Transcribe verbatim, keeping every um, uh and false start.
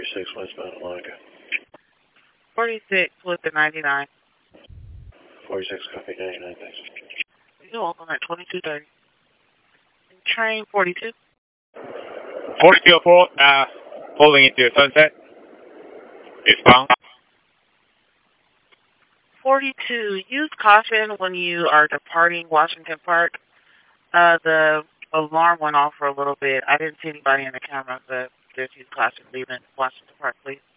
forty-six westbound Atlantica. forty-six with the ninety-nine. forty-six, copy ninety-nine, thanks. You're welcome at twenty-two thirty. Train forty-two. forty-two oh four, uh, pulling into Sunset. It's bound. forty-two, use caution when you are departing Washington Park. Uh, the alarm went off for a little bit. I didn't see anybody in the camera, but just use caution leaving Washington Park, please.